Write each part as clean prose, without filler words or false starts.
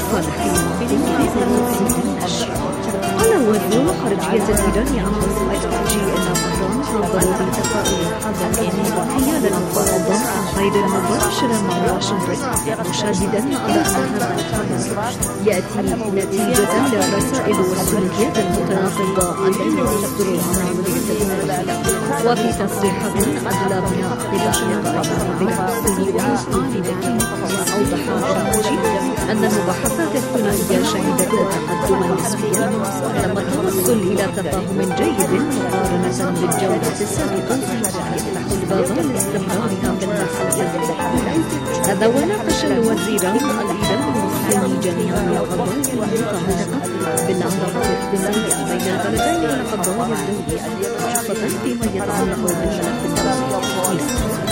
صالحين قال وزير خارجية الإيراني عباس الأراغچي إن طهران تنظر بتفاؤل حذر حيال المفاوضات غير المباشرة مع واشنطن، مشددا على أن هذا الخبر يأتي نتيجة للرسائل والسلوكيات المتناقضة التي تصدر عن عملية التدخل. وفي تصريحات أدلى بها قبل لقاء أوضح الأراغچي أن المباحثات الثنائية شهدت تقدما نسبيا تم التوصل إلى تفاهم جيد مقارنة بالجولة السابقة يفتح الباب لاستمرارها في المسألة. هذا وناقش الوزيران الإيراني والصيني جميعا القضايا المتعلقة بالعلاقات الاقتصادية بين البلدين والقضايا الدولية، خاصة فيما يتعلق بالملف الدولي.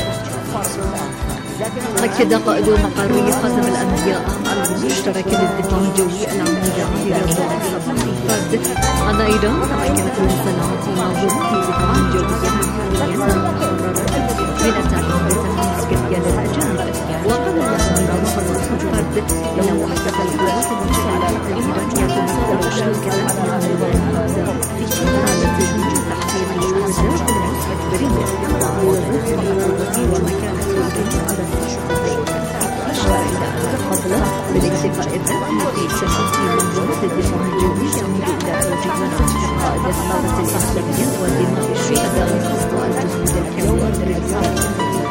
أكد قائد مقر خاتم الأنبياء المشترك للدفاع الجوي العميد عامر فرد أن إيران تمكنت من صناعة منظومة الدفاع الجوي حاليا من التعليمات العسكرية للأجانب. وقال الأمير فرد إن وحدة القوات المسلحة الإيرانية تمثل مشاركة في حالة وجود تحقيق الأهداف المستقبلية ووظيفة القوة ومكانة الإيران. أشار إلى أن القبل بالاكتفاء الذاتي في تشكيل منظومة الدفاع الجوي يعود إلى توجيه قائد الثورة الإسلامية ودماء الشهداء وسط الجهود الكبيرة.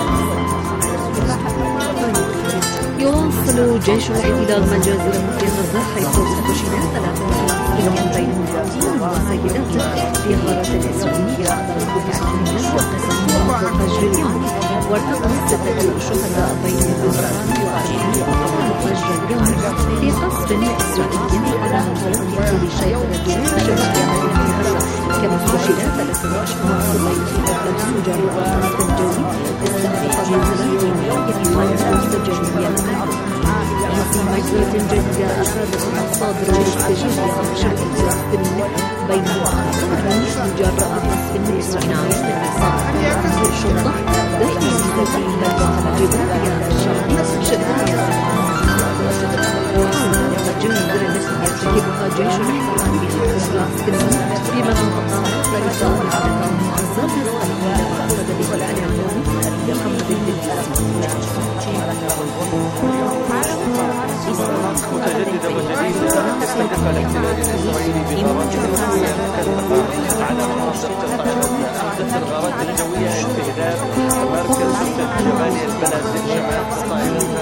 يواصل جيش الاحتلال مجازر في غزة حيث استشهد 3 بين المقاتلين والسيدات في غارة الإسرائيلية على ركعة من قسم الفجر اليوم، وارتقى 6 شهداء بين الظهران و20 أطفال الفجر اليوم في قصف إسرائيلي على منطقة كل شيء شبكة مدينة غزة. كما استشهد 3 أشخاص بين غزة جراء القصف الجوي استهدف بثلاث مواقع مستجدية. وفي مجزرة جديدة أفادت مصادر الاستشهاد بشكل فلسطيني بين الأطراف جراء قصف إسرائيلي لعصابة الشرطة داخل مدينة جباليا الشرقية شرقية. جنود التي يرتكبها جيش الاحتلال بحق في مناطق مختلفة على المعزات الإسرائيلية وأفاد به الإعلام بقمة متجددة وجديدة استهدف الاحتلال الإسرائيلي بغارات جوية مختلفة على مناطق قطاع غزة. أحدث الغارات الجوية استهداف مركز جباليا البلد شمال قطاع غزة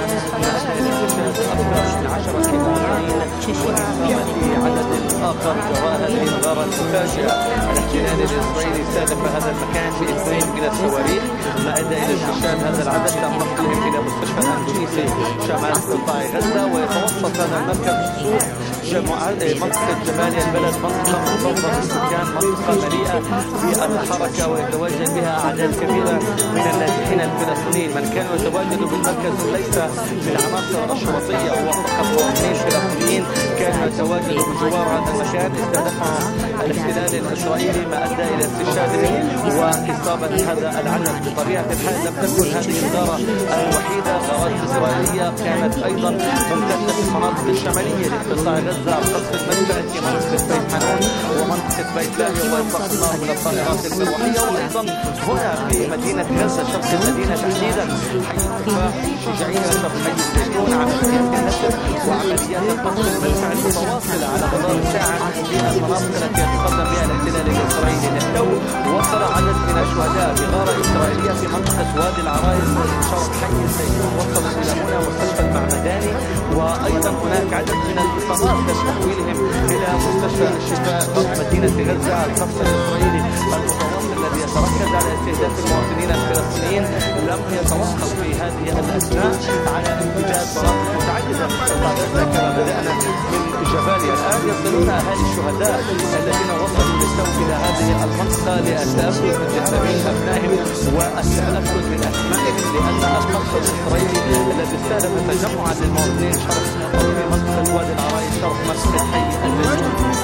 من 10 كيلومترين وإصابة عدد آخر جراء هذه الغارة المفاجئة. الاحتلال الإسرائيلي استهدف هذا المكان ب2 من الصواريخ، ما أدى إلى استشهاد هذا العدد تم نقلهم إلى مستشفى الأندونيسي شمال قطاع غزة. ويتوسط هذا المركز منطقة جباليا البلد منطقة مضادة للسكان، منطقة مليئة بالحركة ويتواجد بها أعداد كبيرة من اللاجئين الفلسطينيين. من كانوا يتواجدوا بالمركز ليس من عناصر العشوائية هو فقط مواطنين فلسطينيين كانوا يتواجدوا بجوار هذا المكان. استهدفهم الاحتلال الإسرائيلي ما أدى إلى استشهادهم وإصابة هذا العدد. بطبيعة الحال لم تكن هذه الغارة الوحيدة، غارات إسرائيلية كانت أيضا ممتدة في المناطق الشمالية لقطاع غزة، قصف المدفع في منطقة بيت حنون ومنطقة بيت لاهيا وإطلاق النار من الطائرات الجوية. وأيضا هنا في مدينة غزة شرق المدينة تحديدا حي الدفاع شجاعية شرق حي الزيتون عمليات النسر وعمليات القصف المدفع المتواصلة على مدار ساعة في المناطق التي يتقدم بها الاحتلال الإسرائيلي للتو. وصل عدد من الشهداء بغارة إسرائيلية في منطقة وادي العرايس شرق حي الزيتون، وصلوا إلى هنا مستشفى المعمداني. وأيضا هناك عدد من الإصابات تحويلهم إلى مستشفى الشفاء مدينة غزة. القصف الإسرائيلي المتواصل الذي يتركز على استهداف المواطنين الفلسطينيين لم يتوقف في هذه الأثناء على امتداد مناطق متعددة من قطاع غزة كما بدأنا من جباليا. الآن يصلون أهالي الشهداء الذين وصلوا للتو إلى هذه المنطقة للتأكد من جثامين أبنائهم والتأكد من أسمائهم، لأن القصف الإسرائيلي الذي استهدف تجمعا للمواطنين شرق في منطقة وادي العرايس شرق مسجد حي الزيتون.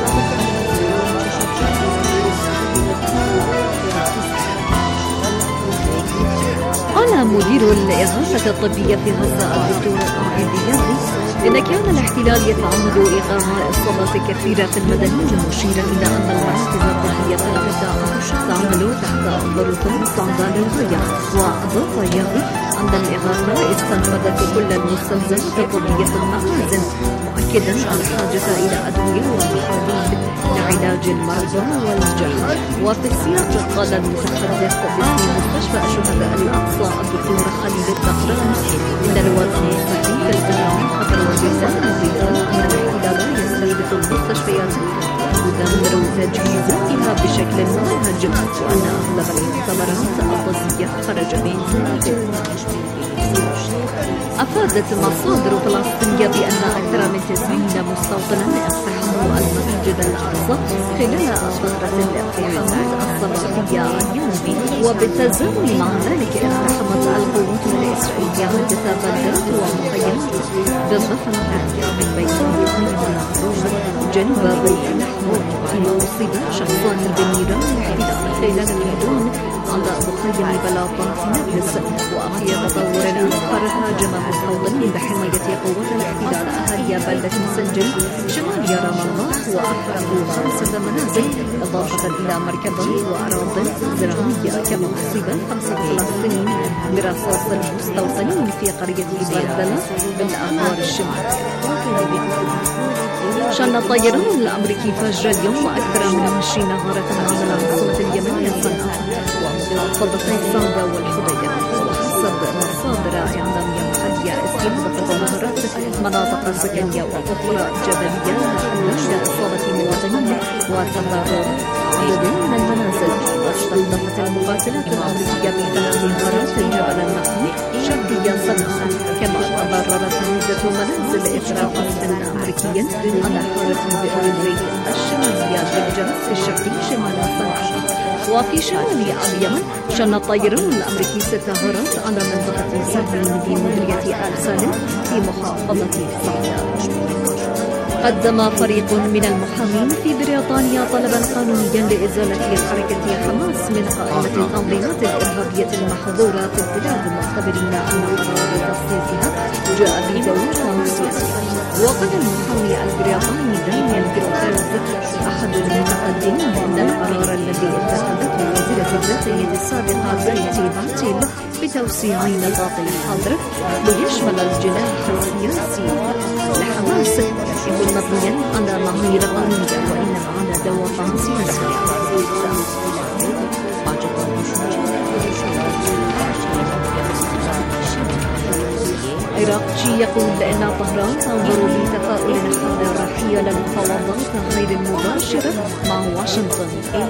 قال مدير مدير الإغاثة الطبية في غزة الدكتور طه الديابي إن كان الاحتلال يتعمد إغاء إصابات كثيرة في المدنيين، مشيرا إلى أن المراكز الطبية في غزة تعمل تحت ضغوطات صعبة للغاية. وأضاف يابي أن الإغاثة استنفذت كل المستلزمات الطبية في المخازن، مؤكدا الحاجة إلى أدوية ومحاليل لعلاج المرضى والجرحى. وفي السياق قال المتحدث باسم مستشفى الشهداء الأقصى الدكتور خالد الدقران إن الوضع صحي في القطاع خطر وجزاء مزيدا أن الاحتلال يستهدف المستشفيات ويدمر تجهيزاتها بشكل ممنهج، وأن أغلب المؤتمرات الطبية خرج من ذلك. أفادت مصادر فلسطينية بأن أكثر من 90 مستوطنا اقتحموا المسجد الأقصى خلال فترة الاقتحامات الصباحية اليوم، وبالتزامن مع ذلك اقتحمت القوات الإسرائيلية عدة بلدات ومخيمات بالضفة الغربية من بينها مخيم جنوب بيت الحمود، فيما أصيب شخصان بالنيران الاحتلال خلال الهجوم على مخيم بلاطة نابلس. وفي تطور آخر هاجم مستوطنين بحماية قوات الاحتلال أهالي بلدة سنجل شمال رام الله وأحرقوا 5 منازل إضافة إلى مركبات وأراضٍ زراعية. كما أصيب 5 فلسطينيين برصاص المستوطنين في قرية بردلة بالأغوار الشمالية. شن الطيران الأمريكي فجر اليوم أكثر من 20 غارة على العاصمة اليمنية صنعاء ومحافظتي صعدة والحديدة. وحسب مصادر إعلامية محلية استهدفت الغارات مناطق سكنية وقرى جبلية نحو إصابة مواطنين وتضرر عدد من المنازل. واستهدفت المقاتلات الأمريكية ب3 غارات جبل المحمود شرقي صنعاء. كما تضررت عدة منازل إثر قصف أمريكي على حارة بئر الشمالية بالجرس الشرقي شمال صنعاء. وفي شمال اليمن شن الطيران الأمريكي 6 غارات على منطقة سهل بمديرية آل سالم في محافظة صعدة. قدم فريق من المحامين في بريطانيا طلبا قانونيا لإزالة حركة حماس من قائمة التنظيمات الإرهابية المحظورة في البلاد، معتبرين أن قرار تصنيفها جاء بدور سياسي. وقال المحامي البريطاني دانيال جروفيلد أحد المتقدمين أن القرار الذي اتخذته وزيرة الداخلية السابقة بريتي باتيل بتوسيع نطاق الحظر ليشمل الجناح السياسي لحماس يكون مبنيا على معايير قانونية وإنما على دوافع سياسية. عراقي يقول إن طهران تنظر بتفاؤل حول الرحية للمفاوضات غير المباشرة مع واشنطن.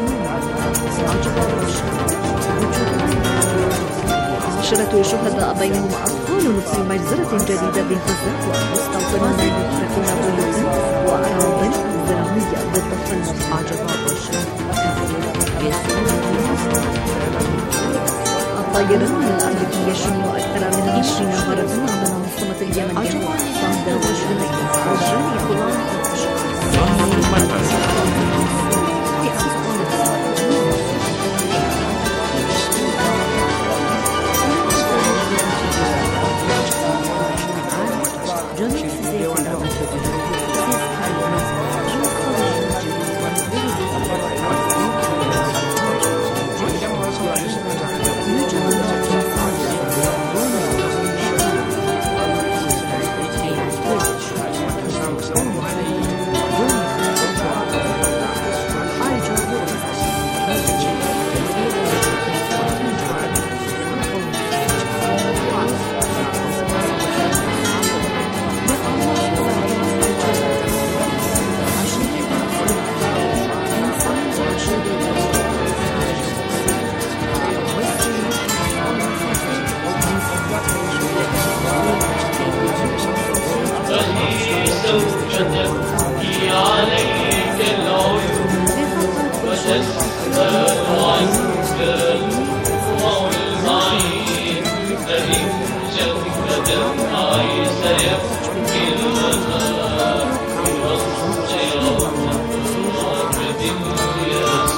10 شهداء بينهم أطفال في مجزرة جديدة بغزة ومستوطنون يتركون بيوتا وأراضٍ زراعية بالضفة المحتجزة. الطيران الأمريكي يشن أكثر من 20 غارة على العاصمة اليمنية صعدة وجنية والجاني كلها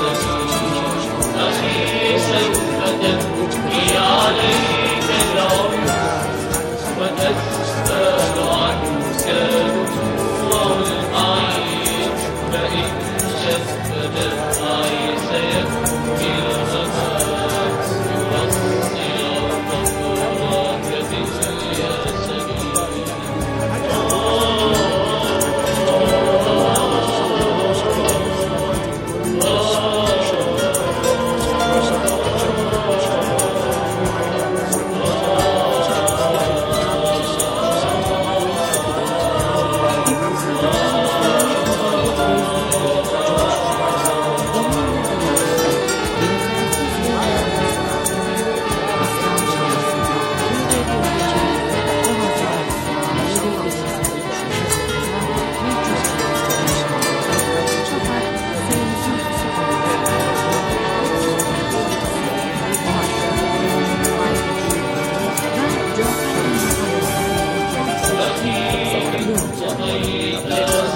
سوف تبكي عليك العيون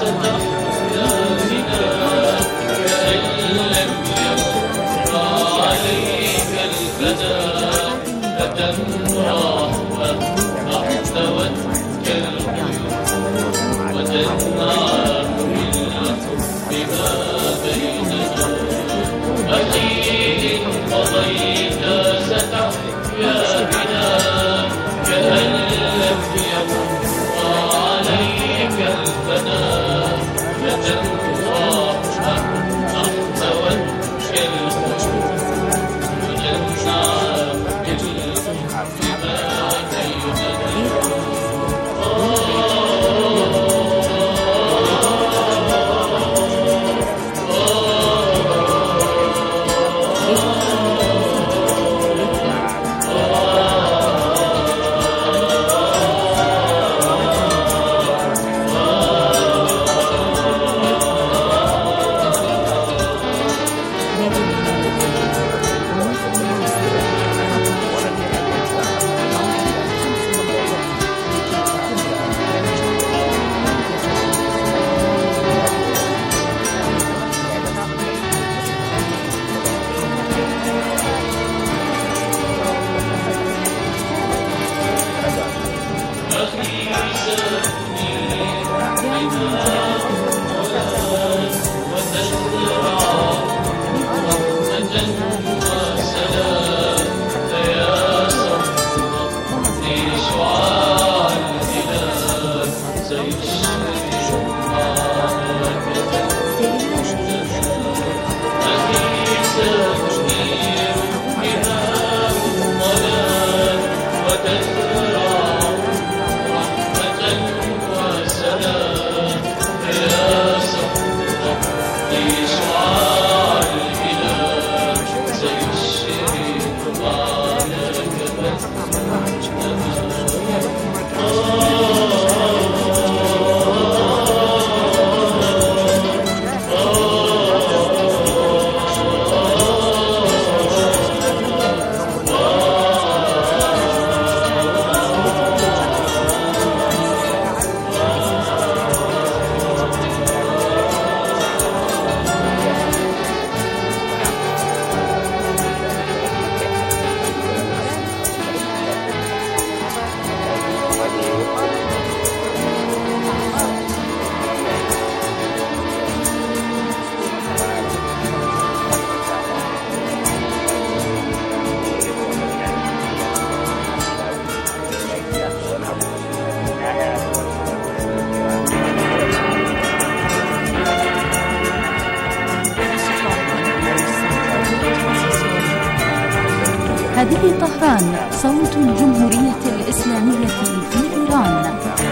هذه طهران، صوت الجمهورية الإسلامية في إيران.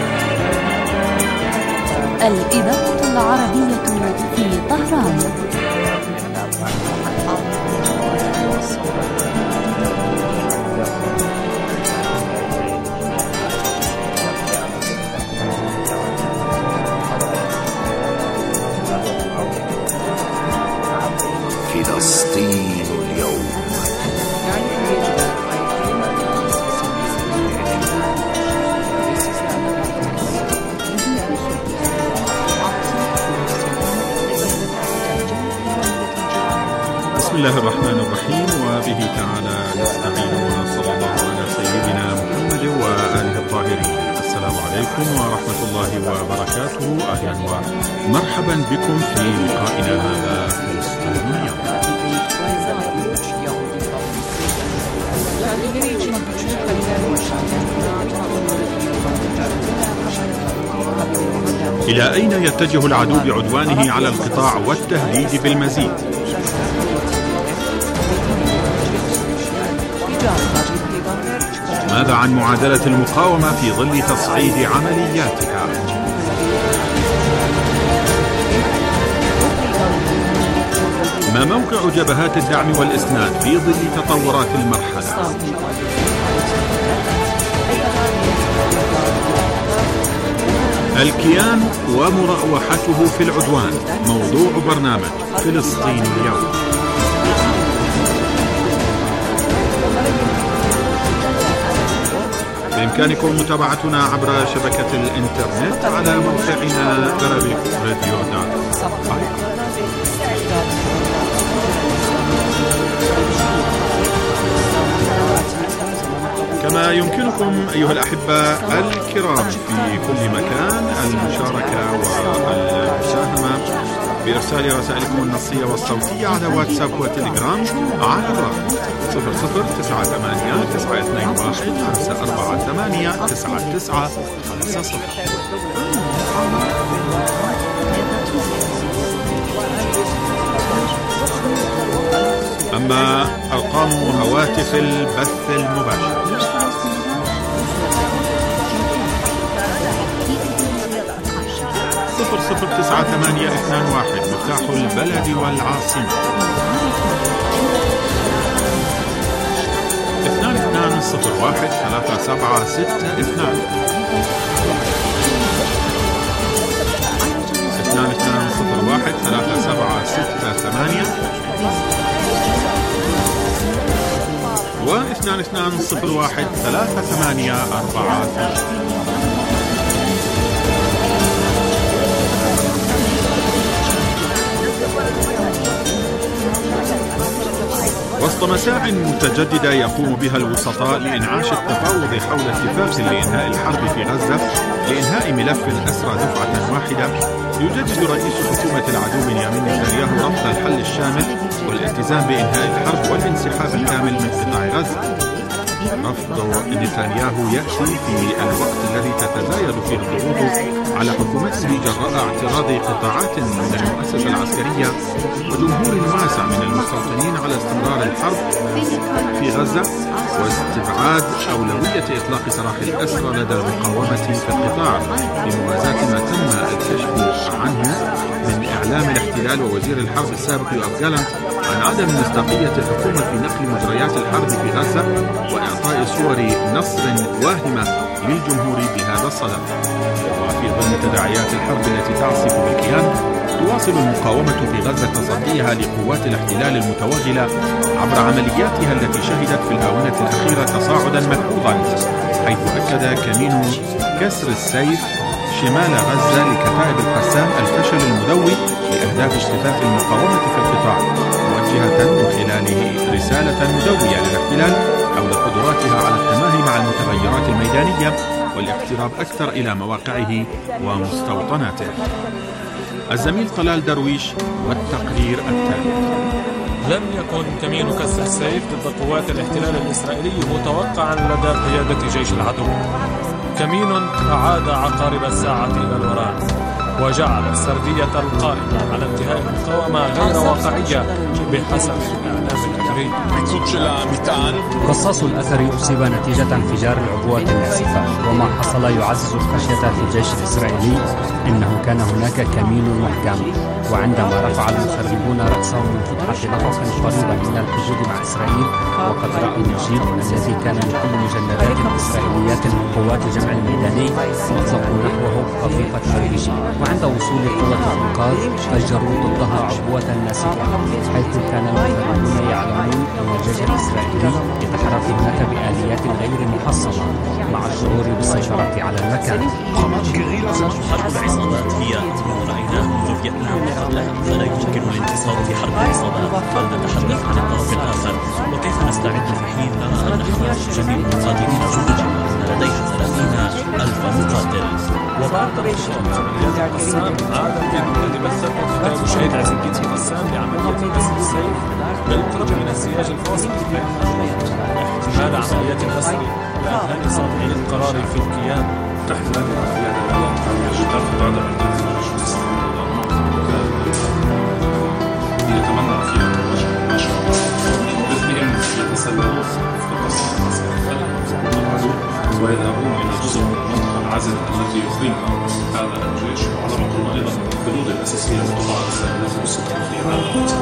الإذاعة العربية في طهران. فلسطين اليوم. بسم الله الرحمن الرحيم، وبه تعالى نستعين، وصلى الله على سيدنا محمد وآله الطاهرين. السلام عليكم ورحمة الله وبركاته. أهلا ومرحبا بكم في لقائنا هذا فلسطين اليوم. إلى أين يتجه العدو بعدوانه على القطاع والتهديد بالمزيد؟ ماذا عن معادلة المقاومة في ظل تصعيد عملياتها؟ ما موقع جبهات الدعم والإسناد في ظل تطورات المرحلة؟ الكيان ومراوحته في العدوان موضوع برنامج فلسطين اليوم. بإمكانكم متابعتنا عبر شبكة الإنترنت على موقعنا arabic-radio.com. كما يمكنكم أيها الأحبة الكرام في كل مكان المشاركة والمساهمة بإرسال رسائلكم النصية والصوتية على واتساب وتليجرام على الرقم 009821548549. أما أرقام هواتف البث المباشر 009821 مفتاح البلد والعاصمة 2201 3762 2201 3768 و 2201 3843. وسط مساع متجددة يقوم بها الوسطاء لإنعاش التفاوض حول اتفاق لإنهاء الحرب في غزة لإنهاء ملف الأسرى دفعة واحدة، يجدد رئيس حكومة العدو بنيامين نتنياهو رفض الحل الشامل والالتزام بإنهاء الحرب والانسحاب الكامل من قطاع غزة. رفض نتنياهو يأتي في الوقت الذي تتزايد فيه الضغوط على حكومته جراء اعتراض قطاعات من المؤسسة العسكرية وجمهور واسع من المستوطنين على استمرار الحرب في غزة واستبعاد أولوية إطلاق سراح الأسرى لدى المقاومة في القطاع، بموازاة ما تم الكشف عنه من إعلام الاحتلال ووزير الحرب السابق يوآف جالانت عن عدم مصداقية الحكومة في نقل مجريات الحرب في غزة وإعطاء صور نصر واهمة للجمهور بهذا الصدد. وفي ظل تداعيات الحرب التي تعصف بالكيان، تواصل المقاومة في غزة تصديها لقوات الاحتلال المتوغلة عبر عملياتها التي شهدت في الآونة الأخيرة تصاعدا ملحوظا، حيث أكد كمين كسر السيف شمال غزة لكتائب القسام الفشل المدوي لأهداف اجتثاث المقاومة في القطاع، موجهة من خلاله رسالة مدوية للاحتلال حول قدراتها على التماهي مع المتغيرات الميدانية والاقتراب أكثر إلى مواقعه ومستوطناته. الزميل طلال درويش والتقرير التالي. لم يكن كمين كسر السيف ضد قوات الاحتلال الإسرائيلي متوقعا لدى قيادة جيش العدو. كمين أعاد عقارب الساعة إلى الوراء وجعل السردية القائمة على انتهاء المقاومة غير واقعية بحسب الإعلام الأثري. قصاص الأثر أصيب نتيجة انفجار العبوات الناسفة، وما حصل يعزز الخشية في الجيش الإسرائيلي. إنه كان هناك كمين محكم، وعندما رفع المخربون رأسهم من فتحة نفق قريبا من الحدود مع إسرائيل، وقد رأوا الجيل الذي كان لكل مجندات الإسرائيليات القوات الجمع الميداني أطلقوا نحوه قذيفة RPG، وعند وصول قوة الإنقاذ فجروا ضدها عبوة ناسفة، حيث كان المخربون يعلمون أن الجيش الإسرائيلي يتحرك هناك بآليات غير محصنة مع الشعور بالسيطرة على المكان. حرب العصابات هي ما رأيناه منذ فيتنام قبلها، فلا يمكن الانتصار في حرب العصابات. فلنتحدث عن الطرف الآخر وكيف نستعد في حين نرى أن جميع المقاتلين جنودا لديها 30,000 مقاتل. وبعد انتشار عمليات القسام، عاد الفيديو الذي بثته كتاب الشهيد عز الدين قسام لعملية كسر السيف بالقرب من السياج الفاصل بين احتمال عملية الأسر لأهل صانعي القرار في الكيان. تحت يتمنى فيها بهم يتسللوا في قصة ويذهبون إلى جزء من المنطقة العازلة التي يخرجها هذا الجيش، وعلى ما قلنا أيضا الحدود الأساسية للقطاع التي وصلت في عام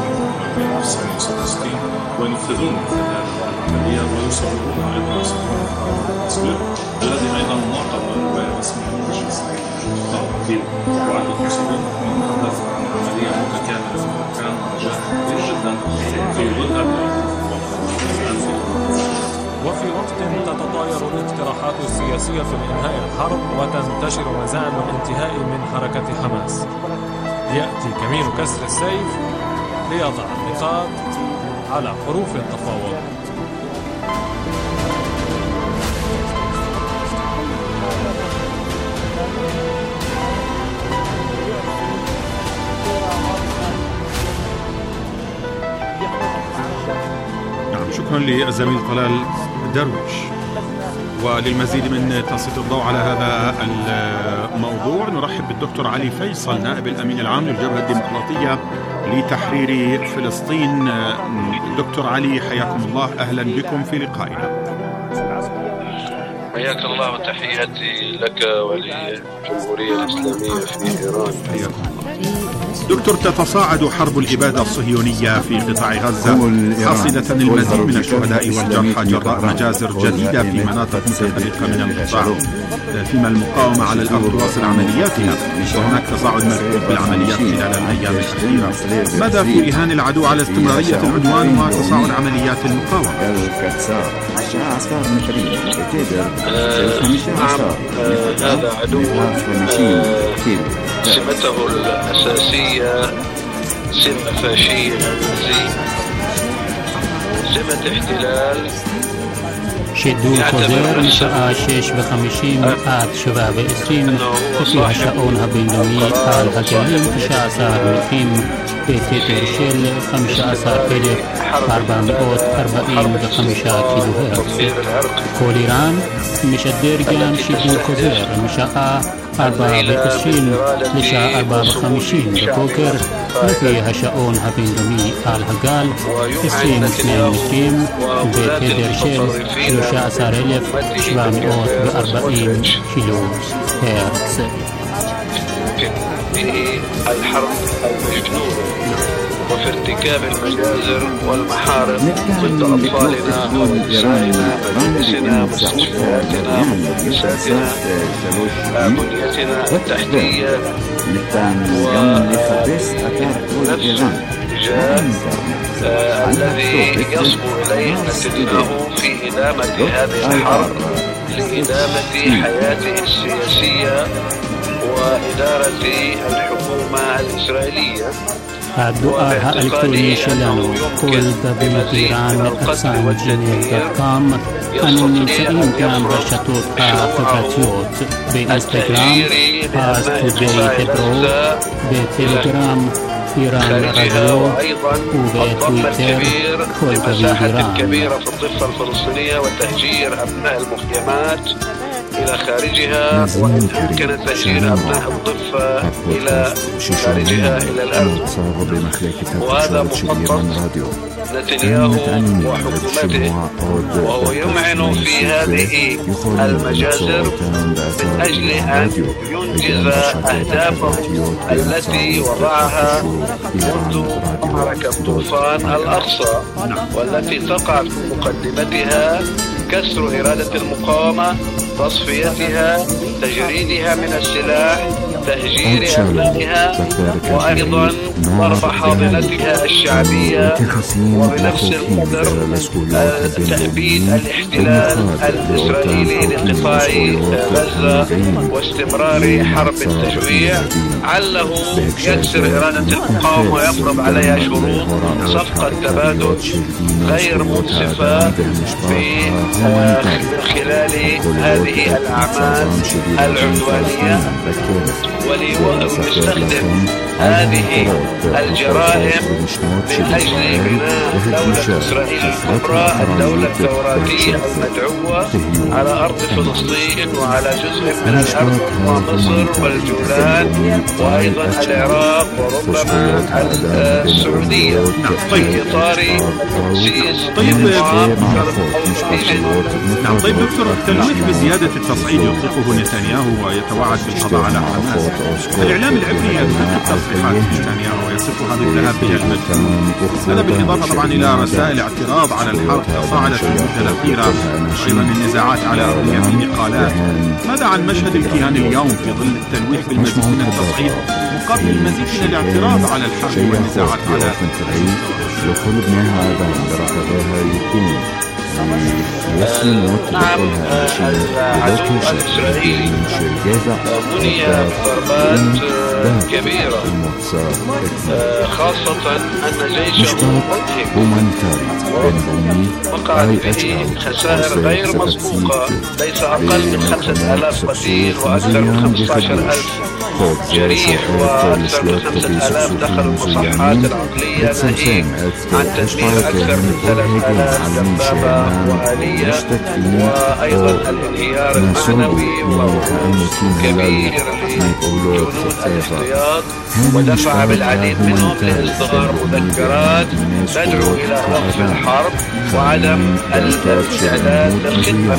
1966 وينفذون مثل هذه العمليات ويصورون أيضا التصوير الذي أيضا ناقض رواية رسمية من الجيش الإسرائيلي في وعد المسؤولين نتحدث عن عملية متكاملة في المكان ونجاح كبير جدا في ظل هذه. وفي وقت تتطاير الاقتراحات السياسية في إنهاء الحرب وتنتشر مزاعم الانتهاء من حركة حماس. يأتي كمين كسر السيف ليضع النقاط على حروف التفاوض. شكرا للزميل طلال درويش. وللمزيد من تسليط الضوء على هذا الموضوع نرحب بالدكتور علي فيصل نائب الأمين العام للجبهة الديمقراطية لتحرير فلسطين. دكتور علي حياكم الله، أهلا بكم في لقائنا. حياك الله وتحياتي لك وللجمهورية الإسلامية في إيران. حياكم الله. دكتور، تتصاعد حرب الإبادة الصهيونية في قطاع غزة حاصلة المزيد من الشهداء والجرحى جراء مجازر جديدة في مناطق متفرقة من القطاع، فيما المقاومة على الأرض تواصل عملياتها وهناك تصاعد ملحوظ بالعمليات خلال الأيام الأخيرة. ماذا في رهان العدو على استمرارية العدوان وتصاعد عمليات المقاومة؟ هذا عدو سمته الأساسية سمة فاشية نازية، سمة احتلال. شدوا الكوزير نشأ 56 مئات شباب إسرائيل وفيها شؤونها بينما الهجرين 19 بتترشل 15,445 كيلو هرتز. كل إيران مش الدرجان شدوا الكوزير نشأ 24 لشا 54 بكوكر وفيها شؤونها بينما الهجال 22 بتترشل لشا 1740 كيلو هرتز. في الحرب المجنونة وفي ارتكاب المجازر والمحارب ضد أطفالنا ونسائنا مدارسنا مستشفياتنا مدرساتنا بنيتنا التحتية ونفس الاتجاه الذي يصبو إليه نتنياهو في إدامة هذه الحرب لإدامة حياته السياسية وإدارة الحكومة الإسرائيلية. الدعاء الإلكتروني شلانو كل بابين إيران أقسام جيميل.com أنني سإمكان رشتوت خفاتيوت بإنستغرام باس توداي تبرو بتليجرام إيران راديو وبتويتر كل بابين إيران. كبيرة في الضفة الفلسطينية وتهجير أبناء المخيمات إلى خارجها، وإن أمكن تهجير أبناء الضفة إلى خارجها إلى الأرض. وهذا مخطط نتنياهو وحكومته، وهو يمعن في هذه المجازر من أجل أن ينجز أهدافه التي وضعها منذ معركة طوفان الأقصى، والتي تقع في مقدمتها كسر إرادة المقاومة، تصفيتها، تجريدها من السلاح، تهجير أبنائها، وأيضا ضرب حاضنتها الشعبية، وبنفس القدر تأبيد الاحتلال الإسرائيلي لقطاع غزة واستمرار حرب التجويع، عله يكسر إرادة المقاومة ويفرض عليها شروط صفقة تبادل غير منصفة من خلال هذه الأعمال العدوانية، وليستخدم هذه الجرائم من أجل بناء دولة إسرائيل الكبرى، الدولة الثوراتية المدعوة على أرض فلسطين وعلى جزء من الأرض ومصر والجولان وأيضا العراق وربما السعودية في إطار تأسيس طيب دكتور، التلويح بزيادة التصعيد يطلقه نتنياهو ويتوعد بالقضاء على حماس. الإعلام العبري ينتقد تصريحات نتنياهو ويصفها بالذهاب بها المجنون، هذا بالإضافة طبعا إلى رسائل اعتراض على الحرب تصاعدت في المدة الأخيرة، أيضا النزاعات على أولوية الإقالات. ماذا عن مشهد الكيان اليوم في ظل التلويح بالمزيد من التصعيد مقابل المزيد من الاعتراض على الحرب والنزاعات على نعم، العدو الإسرائيلي مني بضربات كبيرة، خاصة أن جيشه وقع به خسائر غير مسبوقة، ليس أقل من 5000 قتيل وأكثر من 15,000 جريح وأكثر من 5,000 دخلوا المصحات العقلية، ناهيك عن تدمير أكثر من 3,000 دبابة وآلية، وأيضا الانهيار المعنوي ووقوف كبير لجنود الاحتياط، ودفع بالعديد منهم لإصدار مذكرات تدعو إلى وقف الحرب وعدم الاستعداد للخدمة.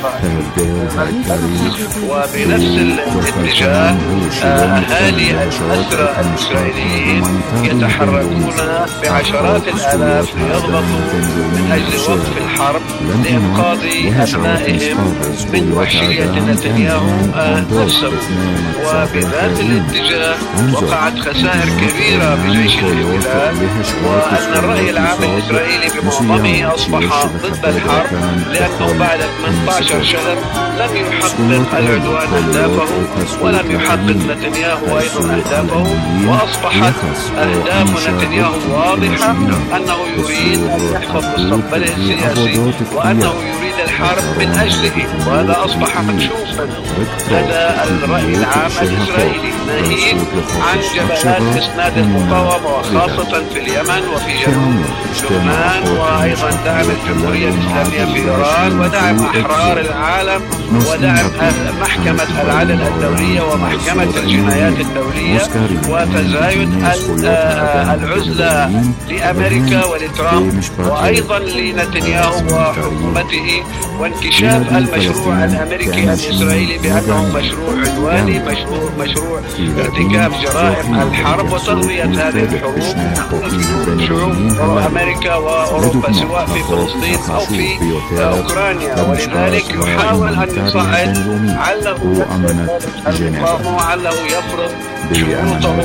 وبنفس الاتجاه أهالي الأسرى الإسرائيليين يتحركون بعشرات الآلاف ليضغطوا من أجل وقف الحرب لإنقاذ أبنائهم من وحشية نتنياهو نفسه. وبذات الاتجاه وقعت خسائر كبيرة بجيش الاحتلال، وأن الرأي العام الإسرائيلي بمعظمه أصبح ضد الحرب، لأنه بعد 18 شهر لم يحقق العدوان أهدافه ولم يحقق نتنياهو أيضا أهدافه، وأصبحت أهداف نتنياهو واضحة، أنه يريد أن يحفظ مستقبله السياسي وأنه يريد الحرب من أجله، وهذا أصبح مكشوفا لدى الرأي العام الإسرائيلي، ناهيك عن جبهات إسناد المقاومة وخاصة في اليمن وفي جنوب لبنان، وأيضا دعم الجمهورية الإسلامية في إيران، ودعم أحرار العالم، ودعم محكمة العدل الدولية ومحكمة الجنايات الدولية، وتزايد العزلة لأمريكا ولترامب وأيضا لنتنياهو وحكومته، وانكشاف المشروع الأمريكي الإسرائيلي بأنه مشروع عدواني، مشروع ارتكاب جرائم الحرب وتغذية هذه الحروب شعوب أمريكا وأوروبا، سواء في فلسطين أو في أوكرانيا. ولذلك يحاول أن يصعد عله المقاومة وعله يفرض شروطه،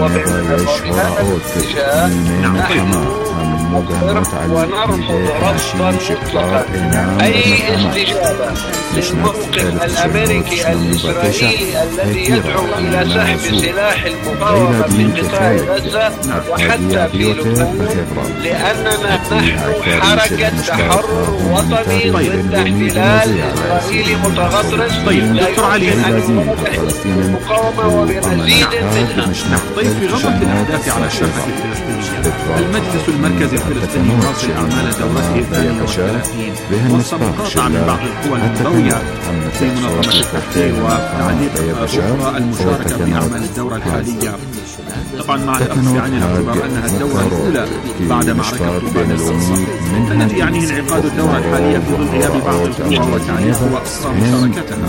ونرفض رفضا مطلقا أي استجابة للموقف الأمريكي الإسرائيلي الذي يدعو إلى سحب سلاح المقاومة في قطاع غزة وحتى في لبنان، لأننا نحن حركة تحرر وطني ضد احتلال إسرائيلي متغطرس. دكتور علي، المقاومة وبمزيد منها. طيب، في غمرة الأحداث على الشارع الفلسطيني، المجلس المركزي الفلسطيني يواصل أعمال دورته 32 وسط مقاطعة من بعض القوى المنضوية في منظمة التحرير وتعليق أخرى المشاركة في أعمال الدورة الحالية، طبعا مع الأخذ عن الاعتبار أنها الدورة الأولى بعد معركة قربان الصلصة، التي يعنيه انعقاد الدورة الحالية في ظل غياب بعض القوى وتعليق وأسرى مشاركتها.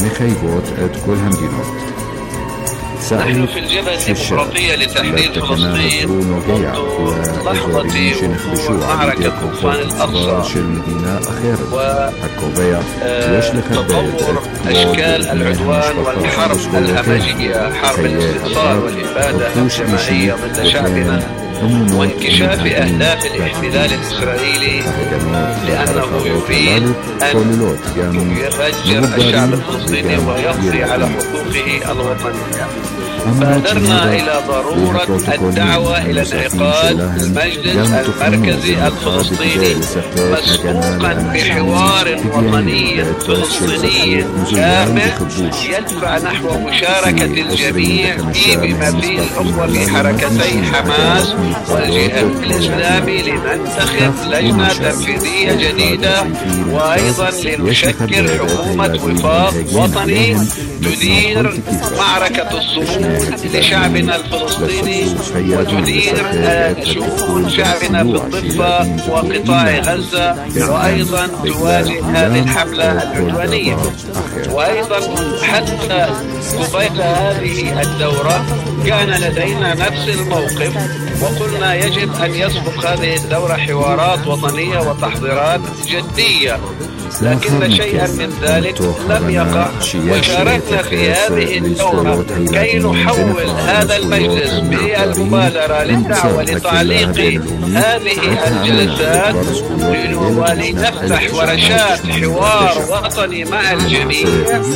نحن في الجبهة الديمقراطية لتحرير فلسطين منذ لحظة وقوع معركة طوفان الأقصى وتطور أشكال العدوان والحرب الهمجية، حرب الاستئصال والإبادة الجماعية ضد شعبنا، وانكشاف أهداف الاحتلال الإسرائيلي، لأنه يريد أن يفجر الشعب الفلسطيني ويقضي على حقوقه الوطنية. بادرنا إلى ضرورة الدعوة إلى انعقاد المجلس المركزي الفلسطيني مسبوقا بحوار وطني فلسطيني كامل يدفع نحو مشاركة الجميع بما فيه الأخوة في حركتي حماس والجهاد الإسلامي، لننتخب لجنة تنفيذية جديدة، وأيضا لنشكل حكومة وفاق وطني تدير معركة الصمود لشعبنا الفلسطيني وتدير شؤون شعبنا في الضفة وقطاع غزة، وأيضا تواجه هذه الحملة العدوانية. وأيضا حتى قبيل هذه الدورة كان لدينا نفس الموقف، وقلنا يجب أن يسبق هذه الدورة حوارات وطنية وتحضيرات جدية، لكن شيئا من ذلك لم يقع. وشاركنا في هذه الدورة كي نحول هذا المجلس بالمبادرة للدعوة لتعليق هذه الجلسات ولنفتح ورشات حوار وطني مع الجميع،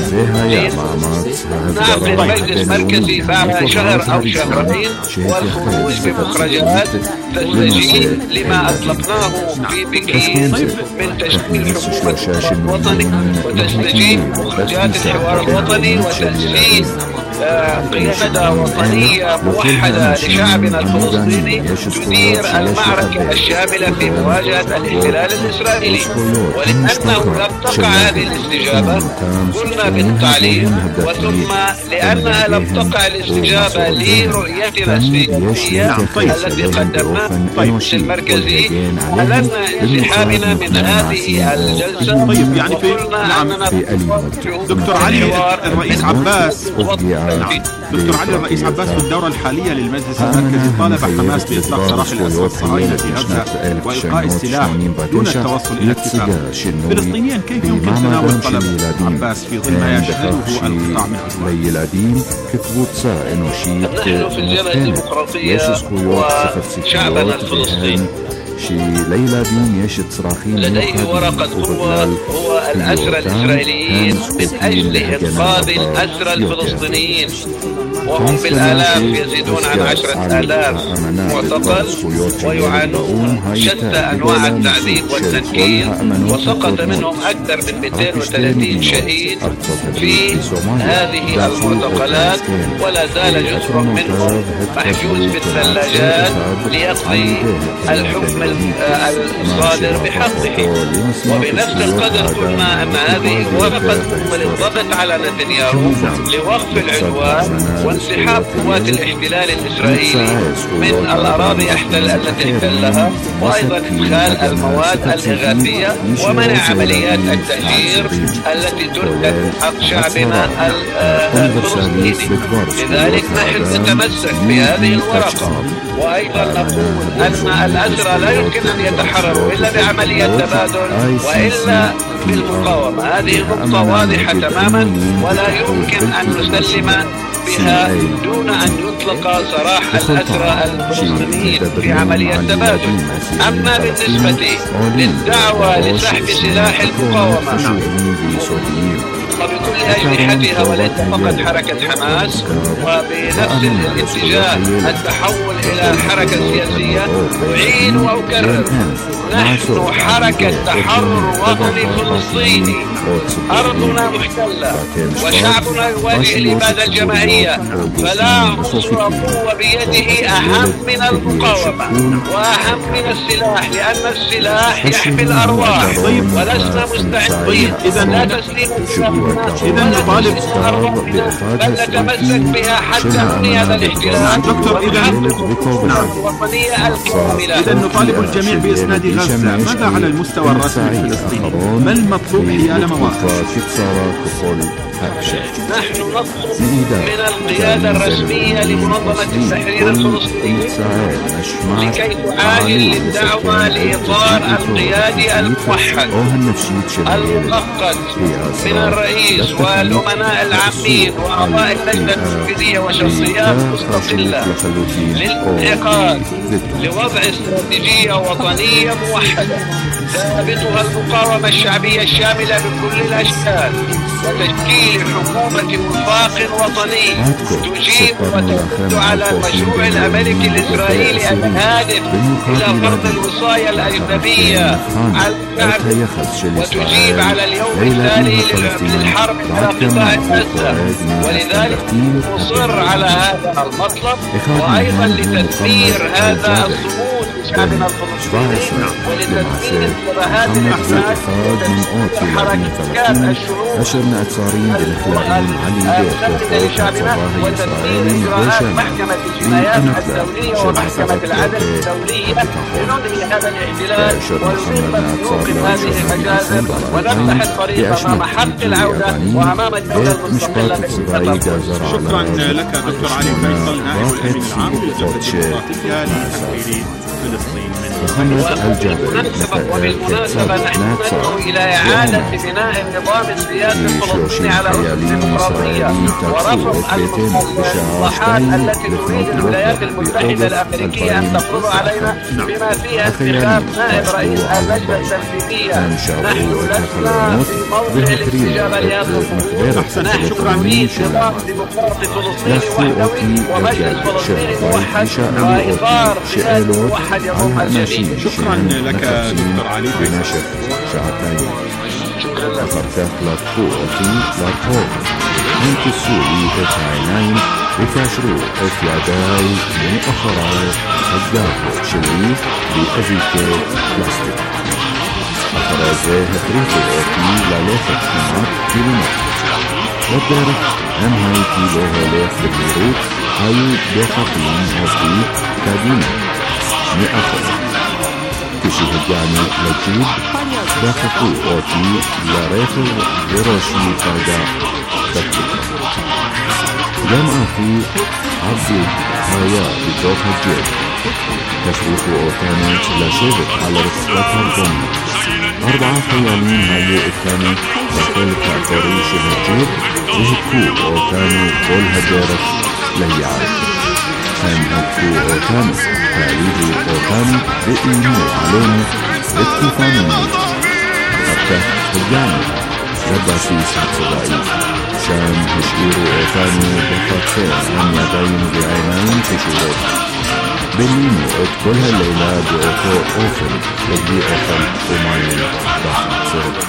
نعقد مجلس مركزي بعد شهر أو شهرين، والخروج بمخرجات تستجيب لما أطلقناه في بكين من تشكيل حكومة الوطني، وتستجيب مخرجات الحوار الوطني، وتأسيس قيادة وطنية موحدة لشعبنا الفلسطيني تدير المعركة الشاملة في مواجهة الاحتلال الإسرائيلي. ولأنه لم تقع هذه الاستجابة قلنا بالتعليم، وثم لأنها لم تقع الاستجابة لرؤيتنا السياسية التي قدمناها في المركزي، أعلنا انسحابنا من هذه الجلسة. طيب يعني في دكتور علي الرئيس عباس دكتور علي الرئيس عباس في الدورة الحالية للمجلس المركزي طالب حماس بإطلاق سراح الأسرى الصهاينة في غزة وإلقاء السلاح دون التوصل إلى اتفاق. فلسطينيا كيف يمكن تناول طلب عباس في ظل ما يشهده القطاع من العدوان؟ نحن في الجبهة الديمقراطية وشعبنا الفلسطيني لديه ورقة قوة هو الأسرى الإسرائيليين من أجل إنقاذ الأسرى الفلسطينيين، وهم بالآلاف يزيدون عن 10,000 معتقل ويعانون شتى أنواع التعذيب والتنكيل، وسقط منهم أكثر من 230 شهيد في هذه المعتقلات، ولا زال جزء منهم محجوز في الثلاجات ليقضي الحكم الصادر بحقه. وبنفس القدر قلنا أن هذه ورقة للضغط على نتنياهو لوقف العدوان وانسحاب قوات الاحتلال الإسرائيلي من الأراضي التي احتلها، وأيضا إدخال المواد الإغاثية ومنع عمليات التهجير التي تنتج حق شعبنا الفلسطيني. لذلك نحن نتمسك بهذه الورقة، وأيضا نقول أن الأسرى لا يمكن أن يتحرروا إلا بعملية تبادل وإلا بالمقاومة. هذه نقطة واضحة تماما، ولا يمكن أن نسلم بها دون أن يطلق سراح الأسرى الفلسطينيين في عملية تبادل. أما بالنسبة للدعوة لسحب سلاح المقاومة وبكل أجنحتها والاتفاقت حركة حماس، وبنفس الاتجاه التحول إلى الحركة السياسية، أعيد وأكرر نحن حركة تحرر وطني فلسطيني، أرضنا محتلة وشعبنا يواجه الإبادة الجماعية، فلا عنصر قوة بيده أهم من المقاومة وأهم من السلاح، لأن السلاح يحمي الأرواح ولسنا مستعدين لا تسليم إذا نطالب بل نتمسك بها حتى ننهي هذا الاحتلال. دكتور إذا نطالب الجميع بإسناد غزة، ماذا على المستوى الرسمي الفلسطيني؟ ما المطلوب حيال مواقف؟ نحن نطلب من القيادة الرسمية لمنظمة التحرير الفلسطيني لكي تعاجل للدعوة لإطار القيادي الموحد المؤقت من الرئيس والأمناء العامين وأعضاء اللجنة التنفيذية وشخصيات مستقلة للانعقاد لوضع استراتيجية وطنية موحدة ثابتها المقاومة الشعبية الشاملة بكل الأشكال، وتشكيل حكومة وفاق وطني تجيب وترد على المشروع الأمريكي الإسرائيلي الهادف إلى فرض الوصاية الأجنبية على الشعب، وتجيب على اليوم التالي للحرب على قطاع غزة. ولذلك نصر على هذا المطلب، وأيضا لتدمير هذا الصمود شعبنا الفلسطيني ولتسديد انتباهات الناس حركات الشعوب صارين بمخلائين علي تمثل لشعبنا وتسديد إجراءات محكمة الجنايات الدولية ومحكمة العدل الدولية لننهي هذا الاحتلال ونصيب موقف هذه المجازر ونفتح الطريق أمام حق العودة وأمام الدولة المستقلة شكرا لك دكتور علي فيصل نائب الأمين العام لجبهة الديمقراطية لتحرير فلسطين وبالمناسبة نحن ندعو إلى إعادة بناء النظام السياسي الفلسطيني على أسس الديمقراطية ورفض المصطلحات التي تريد الولايات المتحدة الأمريكية أن تفرض علينا بما فيها انتخاب نائب رئيس اللجنة التنفيذية. نحن لسنا في موضع الاستجابة لهذا الطلب. نحن نريد نظام ديمقراطي فلسطيني وحدوي ومجلس فلسطيني موحد وإطار سياسي موحد يضم الجميع. شكرا لك دكتور علي فيصل. أخذت لطوطي لطوط أنت السوري تتعينين وكاشرو اتياداي من أخرى الدافع شريف بأزيكي بلاستيك أخرازي هتريف الأوتي للوخة كمات كيلومتر والدارك هم هاي كيلو هوليخ بالبيروت هاي بخطين هزبي كادينة مئة كشي هجاني لجيب داخل أوتي لريفل بروشي فايدا تكتب جمع في عبد هايا بجوف الجيب تشريف أوتاني لشبك على رفقتها الجنة 4 خيالين هايو الثاني داخل كأكوري شبه الجيب وهكو أوتاني كل هجارة لهي عارف كان هكو أوتاني تاريخ أوتاني بإيمو علينا اتفاني حتى الجانب لبا في سبسدائي شان هشيرو أوتاني بخطين عن يدين بعينين في شروط بلينو اتكلها الليلة بأوتو أوفل يدي أوفل ومعين داخل سرد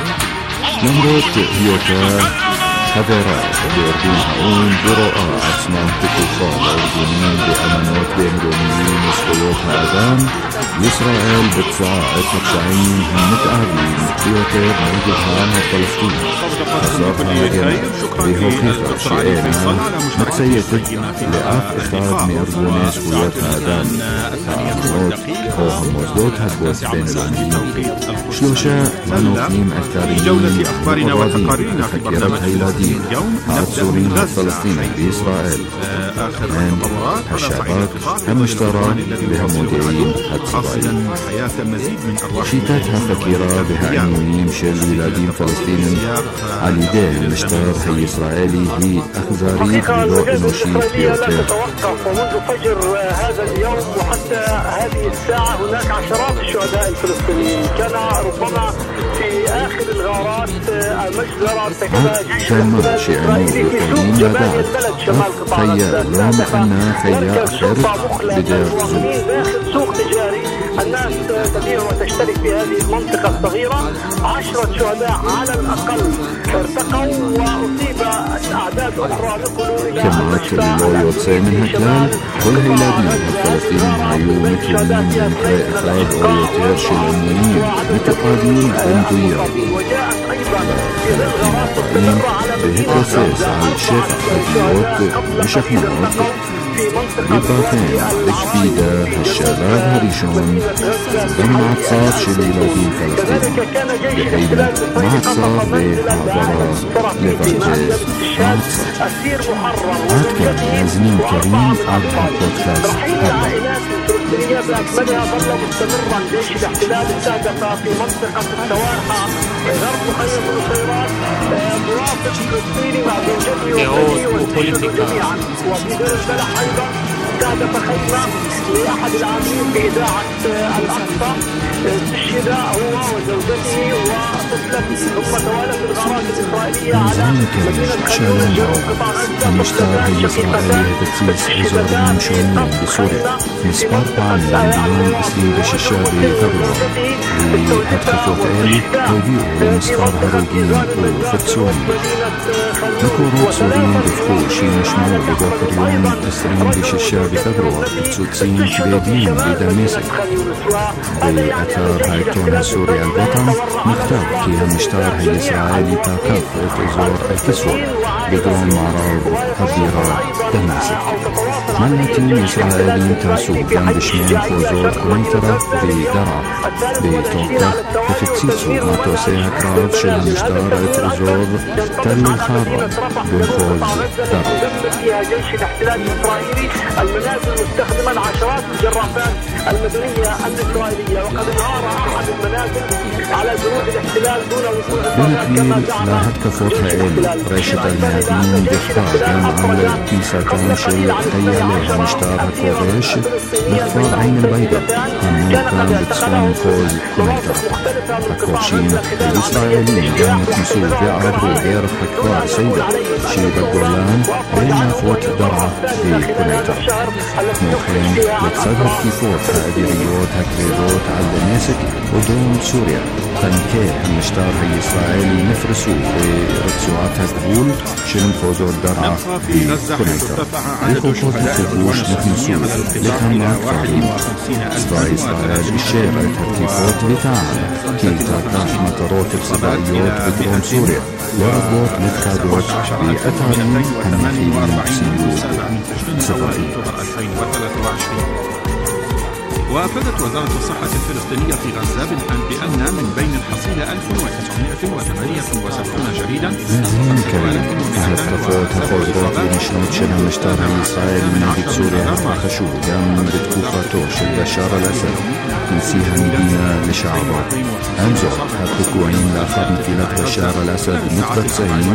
نمرت هيوتا حضارات بأردون هؤون براء عثمان تكوفا الأردنيين بأمانات بين الروميين وسقوط هذان إسرائيل بتسعى 92 هم متقابلين بيوتير موجودها عن فلسطين خسارها مجمع بهوكيفة شئينا متسيتك لأف إخراج مأردوني سقوط هذان فأمانات وهم مزدوت هدوث بين الروميين شلوشا منوفيم التاريخين جولة أخبارنا وتقاريرنا في برنامج اليوم سوريين الفلسطيني بإسرائيل من الشعبات المشترى بهم مديرين حاصلا حياة مزيد من شيتاتها فكيرة بها عنوانين شل ولادين فلسطين على يديه المشتر هي إسرائيلي هي أخزاري بلو إنوشيت بيوتير ومنذ فجر هذا اليوم وحتى هذه الساعة هناك عشرات الشهداء الفلسطينيين كان ربما في آخر الغارات المجزرة ارتكبها جيش الإسرائيلي في سوق جبال البلد شمال قطاع غزة داخل سوق تجاري الناس تبيع وتشترك في هذه المنطقة الصغيرة 10 شهداء على الأقل ارتقوا وأصيب أعداد أخرى نقلوا إلى المستشفى من هجلال كل هيلادين الفلسطينيين عيون مثلين من إخراج أويوتير شلمونين متقادين بنضير وجاءت أيضا في الغارات بهترسيس على الشيخ هديوت بشحنات بباطين بجديدة هالشباب هريشون دمعت صار شليلاتين فلسطين بحين معت صار بمعبرة لفرجيز معت صار عاد كان نازلين كريم عبها بودكاست هلا الفلسطينية بأكملها ظل مستمرا جيش الاحتلال استهدف في منطقة السواحة غرب مخيم النصيرات مرافق فلسطيني مع بنجمي وسوري جميعا وفي دير البلح أيضا استهدف خيمة لأحد العاملين بإذاعة الأقصى استشهد هو وزوجته وطفلته ثم توالت الغارات الإسرائيلية على مدينة خيمة جنوب قطاع غزة المشتار هي إسرائيلية بتسيس عزر مشونين بسوريا مسبار بان لنديون إسلي بششابي فبرو وهدخفوت آلي هوديو ومسطار هروجين وفتسوني نكورو سوريين بفخو شي مشمو ببوكر يوم إسرائيل بششابي سوريا بفبراير بتسوتسين كبيدين بدمشق بأثار هايتون سوريا الوطن مختار كي همشتار هي إسرائيلي تاكافت زور الكسوة بدون معرض هديرة دمشق ملتين إسرائيليين تاسو باندشمين فوزور كونترا بدرع بتوقع بفتسيسو ماتوسي هكراف شل مشتارة زور تل الخارب بنفوز درع فيها جيش الاحتلال الإسرائيلي المنازل مستخدما عشرات الجرافات المدنية الإسرائيلية وقد انهار أحد المنازل على جنود الاحتلال دون وصول بنتميل لا هتكفوت هائل ريشة المهدين بإخبار عن كيسة تنشل خياليها مشتار هكوغيش بإخبار عين البيضة همون كان بتصوم فوز كونيتا هكوشين الإسرائيليين جانت مسؤول بيعرضوا غير حكوار سيدة شيب الجولان بين فوت درعة بكونيتا موخين لتصدر كيفوت هاديريوت هكريدوت على دمشق ودون سوريا تنكيه المشتار هي إسرائيلي نفرسو برتسوعات هكبول شن فوزور درعة بكونيتا لخوفوت الخبوش نفنسو لكم أكفارين إسرائيل الشيرة تركيفوت بتاعنا كي تاكاش مطارات بصدائيوت بدرون سوريا وربوت متكادوت بأثارين هنفيين سيوت صدائي. وأفادت وزارة الصحة الفلسطينية في غزة بالآن بأن من بين الحصيلة 1968 شهيدا أهل تفوت هخوزروت لمشنوت شنها مشتارها إسرائيل من عدد سوريا هتخشو جام بتكوفاتو شل بشار الأسد نسيها مدينة لشعبه أمزخ هتكوعين لآخر نفيلات بشار الأسد متبتسين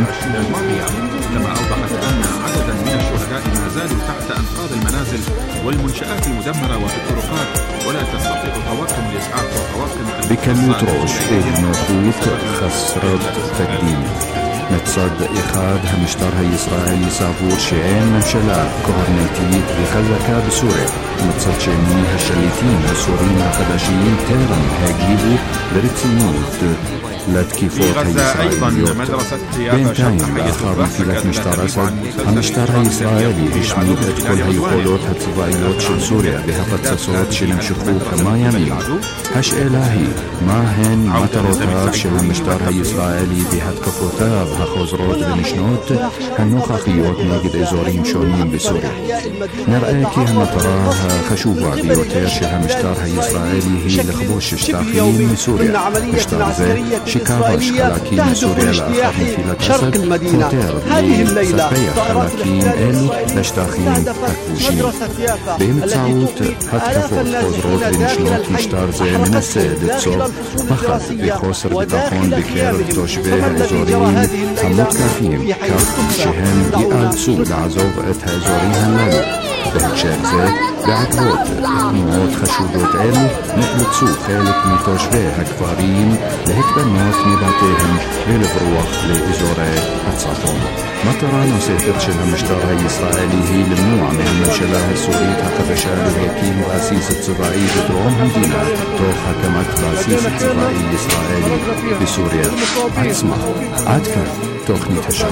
كما أوضحت أن عددا من الشهداء ما زالوا تحت أنقاض المنازل والمنشآت المدمرة وفي الطرقات ولا تستطيع طواقم الإسعاف وطواقم بكميوتروش نوخوت خسرت تقديم متصد إخاد همشتار هي إسرائيلي سافور شعين ممشلا كورنيتيت بخلكا بسوريا متصد شعيني هالشليتين السوريين القداشيين تيرن هاجيبو برتسينيت لتكيفوت هي إسرائيليوت بينتين لآخر نفيلات مشتار أسد همشتار هي إسرائيلي هشميد أدخل هي قولوت هتفايلوت شل سوريا بهفت سسوت شل مشخوك ما يمين هش إلهي ما هن مطروتات شل همشتار هي إسرائيلي بهت كفوتاب هخوزروت بنشنوت هنوخا خيوت نجد إزورين شونين بسوريا نرأيكي هنطراها خشوفا بيوتير شل همشتار هي إسرائيلي هي لخبوش اشتاقيين بسوريا مشتار زي شيكاغوش خلاكين سوريا لآخر نفيلة أسد كوتير بسبية خلاكين إلو لاشتاخين تكوشين بهم تعوت هتكفوت خوزروت بنشنوت مشتار زي من السيد تصوب بخط بخوصر بتاخون بكير توشبه إزورين هموت كافين كاف شهن يقالسو لعزوب اتها إزورين هنالو بهالشيك زي بعكبوت موت خشوبوت إلو نقلت سو خالك ميتوشبه هكفارين لهيك بنوت ميباتيهم للفروخ لإزوري أتصافون مطران وسيطر شلها مشتارها إسرائيلي هي الممنوع من المنشلاها السورية حتى بشار الهيكيم وأسيس الصباعي بدروم همدينة توخ حكمت بأسيس الصباعي الإسرائيلي بسوريا عتسمع عدكا توخني تشاب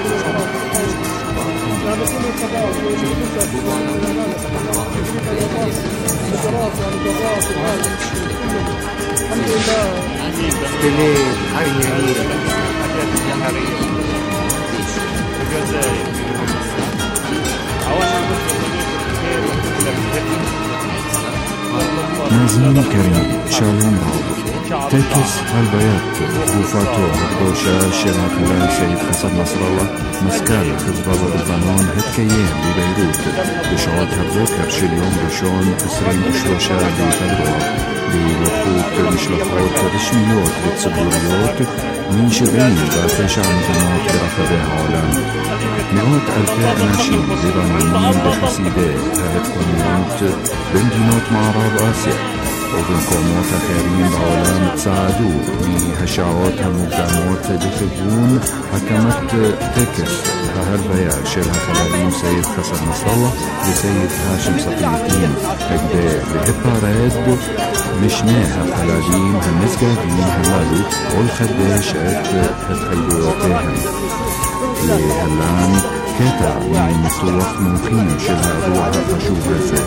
نازلين كريم شالون بعض تكس هالبيات وفاتو هكوشا شيرها خلال سيد حسن نصر الله مسكال خزبازة البنان هتكيين ببيروت بشعاد هبوكر شليون بشون 23 بفبراير بلقوت مشلخوت رسميوت بتصدوريوت من 70 بافيش عن جنوات برخب العالم مئات ألفاء ناشين لبنانيين بحسيبه هتكونيوت بمدينات معرب آسيا وبنقومات آخرين بعالم تساعدوا بهشعات همقدامات بخبون حكمت تكس هالبيع شيلها خلالين سيد حسن نصر الله لسيد هاشم صفي الدين هكذا بإبارات مشناها خلالين هالمسجدين هلالو والخداش هتخيبواتهم لهلان كاتا من مستوى ممكن شبه أبوها خشوب هزة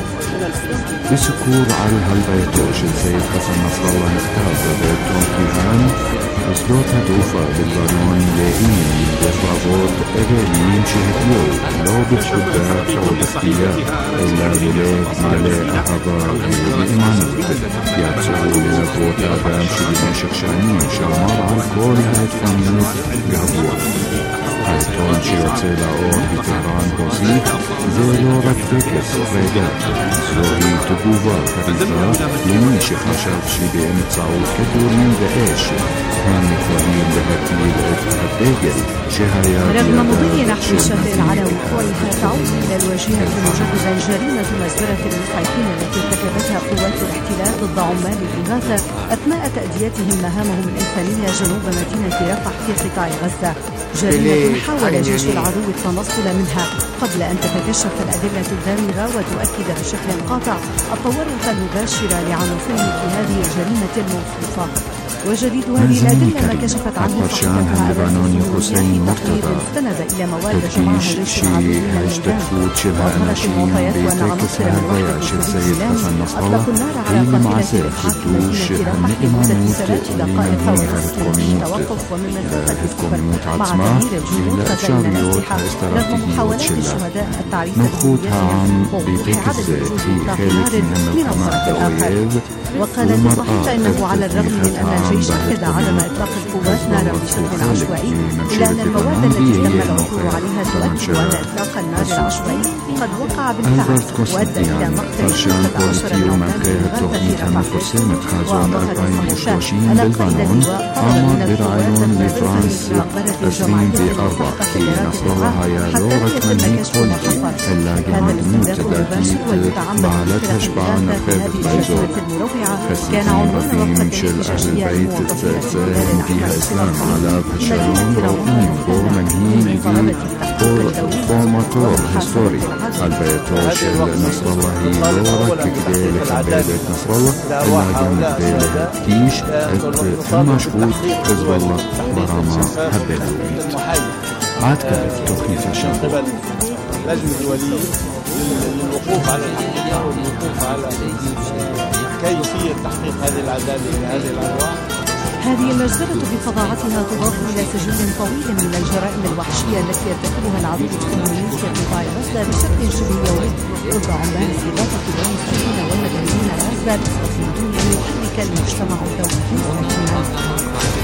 بسكور على هالبيتوش السيد حسن نصر الله اختار بيتون كيهان أصدوت هدوفة بالبالون لاقين من بيصابوت إغانيين شهديو لو بالشباك أو باختيار إلا بلاد مالي أحضار بإيمانات يابسعوا لنبوت آدم شبين شخشانين شامر على كل هيتفنوت قهبوة هيتون شيوتسي لاور بطهران بوزيك زيلو ركتكس ريجات زوهي تقوبا كريزا يميش خشب شبين تصاوت كدور من دقاش هاني كوالين بهتيل الداجل شهايا رغم مضي نحو الشهر العلوي تعود إلى الواجهة مجددا جريمة مزبرة المسعفين التي ارتكبتها قوات الاحتلال ضد عمال الإغاثة أثناء تأديتهم مهامهم الإنسانية جنوب مدينة رفح في قطاع غزة، جريمة حاول جيش العدو التنصل منها قبل أن تتكشف الأدلة الدامغة وتؤكد بشكل قاطع التورط المباشر لعناصرهم في هذه الجريمة الموصوفة. وجديد هذه الأدلة ما كشفت عنه صحيفتها اللبناني حسين مرتضى استند إلى مواد جمعه جيش العدو وأظهرت المعطيات وأن عناصر من وحدة السلام أطلقوا النار على قافلة الإسعاف مدينة رفح لمدة 3 دقائق وأسروا التوقف ومن مسافة السفر مع تغيير الجنود خزائن الأسلحة رغم محاولات الشهداء التعريف في خالد من الطرف الآخر. وقال الصحيح إنه على الرغم من أن الجيش أكد عدم إطلاق القوات نارا بشكل عشوائي إلا أن المواد التي تم العثور عليها تؤكد أن إطلاق النار العشوائي قد وقع بالفعل وأدى إلى مقتل 16 من عمال الإغاثة في رفح. وأضافت الصحيفة أن قائد اللواء قال إن القوات لم تنزل مقبرة جماعة في نصر الله حتى يتم كشف ما حصل. هذا الاستهداف المباشر والمتعمد في هذه الجريمة المروعة كان عنوان وقفة الاحتجاجية الموظفين في الإسلام على بشارون رؤين بورمنهين فورماتور هستوري البيتوش نصر الله يورك كديلة عبادة نصر الله اللاجم كديلة تيش المشهود حزب الله برامة هبلاويت عاد كانت تخيف الشعب لجنة الولي للوقوف على الحقيقة والوقوف على كيفية تحقيق هذه العدالة لهذه الأنواع. هذه المجزرة بفظاعتها تضاف إلى سجل طويل من الجرائم الوحشية التي يرتكبها العدو الكومونيستي في قطاع غزة بشكل شبه يومي ضد عمال الإغاثة والمساكين والمدنيين العزل من دون أن يحرك المجتمع ذويه سكينة.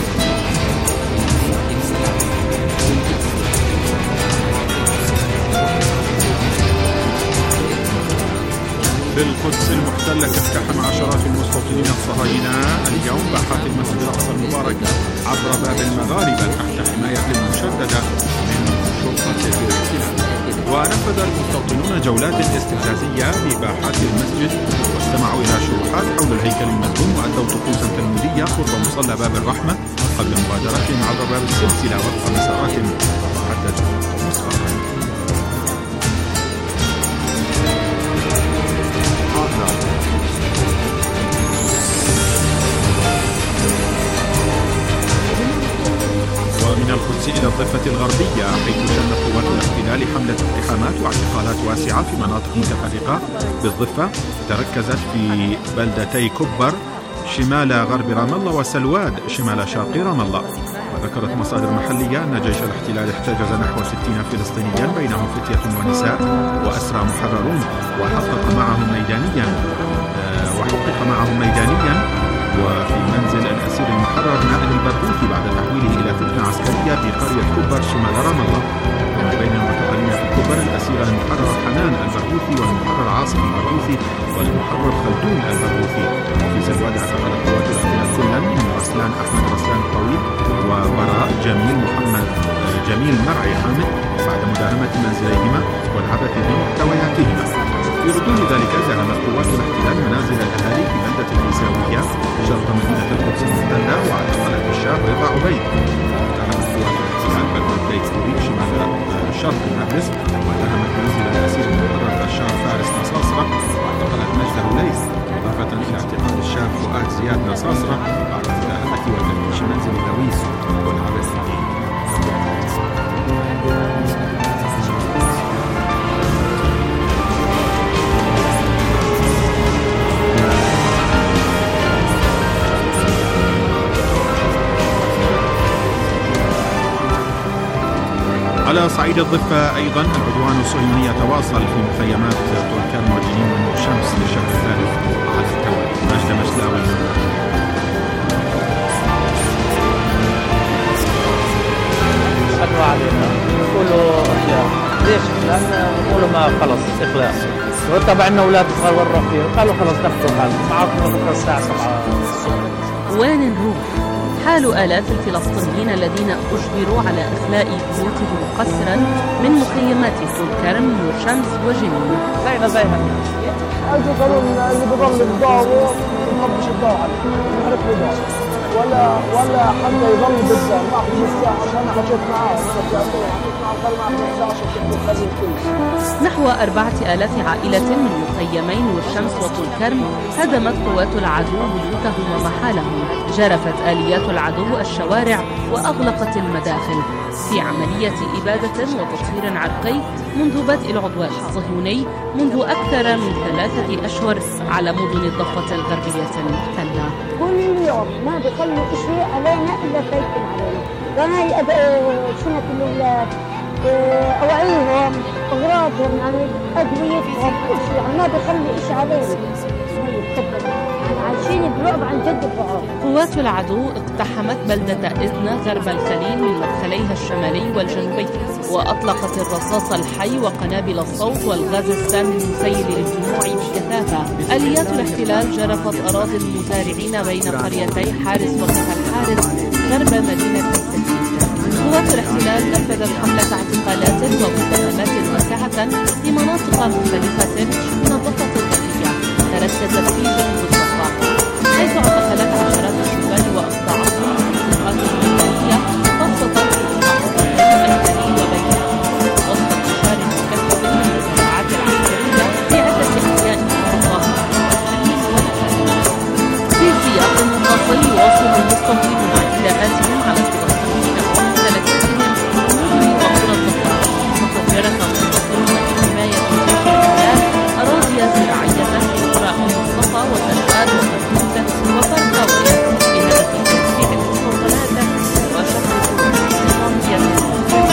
بالقدس المحتلة اقتحم عشرات المستوطنين الصهاينة اليوم باحات المسجد الأقصى المبارك عبر باب المغاربة تحت حماية مشددة من شرطة الاحتلال. ونفذ المستوطنون جولات استفزازية بباحات المسجد واستمعوا إلى شروحات حول الهيكل المدفون وأدوا طقوسا تلمودية قرب مصلى باب الرحمة قبل مغادرتهم عبر باب السلسلة وفق مسارات محددة مسبقا. ومن القدس إلى الضفة الغربية حيث شنت قوات الاحتلال حملة اقتحامات واعتقالات واسعة في مناطق متفرقة بالضفة تركزت في بلدتي كبر شمال غرب رام الله وسلواد شمال شرق رام الله. وذكرت مصادر محلية أن جيش الاحتلال احتجز نحو 60 فلسطينيا بينهم فتية ونساء وأسرى محررون وحقق معهم ميدانيا وفي منزل الأسير المحرر نائل البرغوثي بعد تحويله إلى فتنة عسكرية في قرية كبر شمال رام الله. ومن بين المعتقلين في كبر الأسيرة المحرر حنان البرغوثي والمحرر عاصم البرغوثي والمحرر خلدون البرغوثي. وفي سلواد اعتقلت قوات الاحتلال كلا من رسلان أحمد رسلان الطويل وبراء جميل مرعي حامد بعد مداهمة منزليهما والعبث بمحتوياتهما. في ردود ذلك زاهمت قوات الاحتلال منازل الأهالي في بلدة العيساوية شرق مدينة القدس المحتلة واعتقلت الشاب رضا عبيد. اتهمت قوات الاحتلال بلدة بيت سوري شمال شرق نابلس واتهمت منزل الأسير المحرر الشاب فارس نصاصرة واعتقلت مجد ليث إضافة إلى اعتقال الشاب فؤاد زياد نصاصرة بعد مداهمة وتفتيش منزل لويس والعبث به. على صعيد الضفة أيضا العدوان الصهيوني يتواصل في مخيمات طول كرم وجنين وشمس للشهر الثالث على التوالي. مجد مشلاوي. أنواع علينا نقولوا أخيار. ليش؟ لأن نقولوا ما خلص إخلاء. وطبعا عندنا أولاد صغار وروا فيه قالوا خلص دخلوا حالهم معاكم بكرة الساعة 7 الصبح. وين نروح؟ حال آلاف الفلسطينيين الذين أجبروا على إخلاء بيوتهم قسرا من مخيمات طول كرم وشمس وجنين. زيها أجوا قالوا اللي بضل الضوء نخبش الضوء عليه نعرف له ولا حدا يضل بالدار معهم الساعة عشان حكيت معاه نحو 4000 عائلة من مخيمين والشمس وطول كرم هدمت قوات العدو بيوتهم ومحالهم. جرفت آليات العدو الشوارع وأغلقت المداخل في عملية إبادة وتطهير عرقي منذ بدء العدوان الصهيوني منذ أكثر من 3 أشهر على مدن الضفة الغربية المحتلة. كل يوم ما بيخلوا شيء علينا إلا سيكون علينا. شنة الأولاد أوعيهم أغراضهم يعني أدويتهم كل شيء يعني ما بيخلوا شيء علينا. عايشين برعب عن جد برعب. قوات العدو اقتحمت بلدة إذنة غرب الخليل من مدخليها الشمالي والجنوبي وأطلقت الرصاص الحي وقنابل الصوت والغاز السام المسيل للجموع بكثافة. آليات الاحتلال جرفت أراضي المزارعين بين قريتي حارس وقف الحارس غرب مدينة السكين. قوات الاحتلال نفذت حملة اعتقالات ومتهمات واسعة في مناطق مختلفة من الضفة الغربية تركزت في جنوب الضفة، حيث اعتقلت عشرات الشبان وأقطاعهم في مناطق مدنية خاصة في محافظة الخليل وبيتها وسط انتشار مكثف من الجماعات العسكرية في عدة أحياء من الضفة. في سياق منفصل يواصل المستوطنون اعتداءاتهم على الفلسطينيين وممتلكاتهم من وقت الضفة، فقد جرف المستوطنون بحماية جيش الاحتلال أراضي زراعية في قرى المصطفى والأشغال وفرنوس وفرقاوية بهدف توسيع المستوطنات وشق حدود النظامية.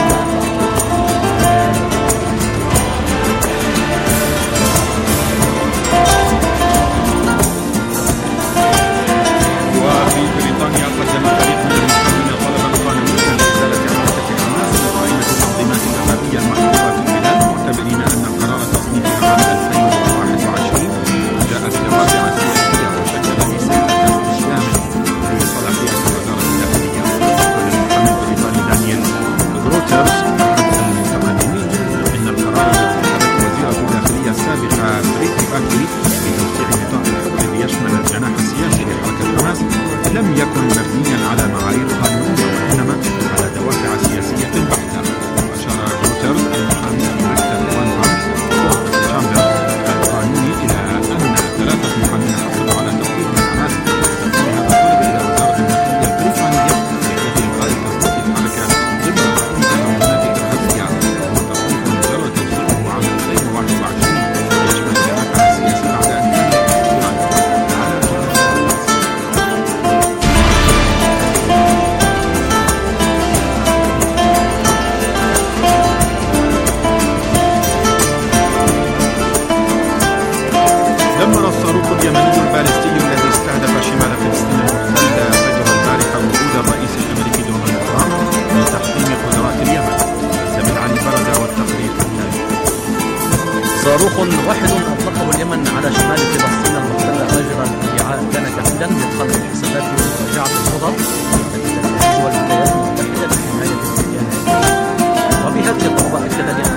وفي بريطانيا قدم فريق من المسلمين طلبا قانونيا لإزالة حركة حماس وقائمة التنظيمات الإرهابية المحظورة في البلاد، معتبرين أن قرار تصنيفها عام 2021 جاء بوابع سياسية وشكل مساحة إسلام في صلاحية وزارة الداخلية. قال المحامي البريطاني دانيال غروترز أحد المتقدمين إن القرار الذي اتخذته وزيرة الداخلية السابقة بريتي باكلي بتوسيع نطاق الحكم ليشمل الجناح السياسي لحركة حماس لم يكن مبنيا على معايير قانونية وإنما على دوافع سياسية بحتة. وأشار غروترز المحامي في مكتب وان تشامبر القانوني إلى أن 3 محامين حصلوا على تقرير من حماس تقديم هذا الطلب إلى وزارة الداخلية البريطانية لأجل إلغاء تصنيف الحركة ضمن قائمة المنظمات الإرهابية، وتصنيف مجرد توثيقه عام 2021 يشمل جناحها السياسي بعد أن كان دمر الصاروخ اليمني البالستي الذي استهدف شمال فلسطين المحتلة فجر البارحة وجود الرئيس الأمريكي دونالد ترامب لتحطيم قدرات اليمن. زميل علي بردة والتقرير التالي. صاروخ واحد أطلقه اليمن على شمال فلسطين المحتلة فجر الأربعاء كان كفيلا بخلق الحسابات ومراجعة الخطط التي تتخذها الولايات المتحدة لحماية الكيان. وبهذه الضربة أكد اليمن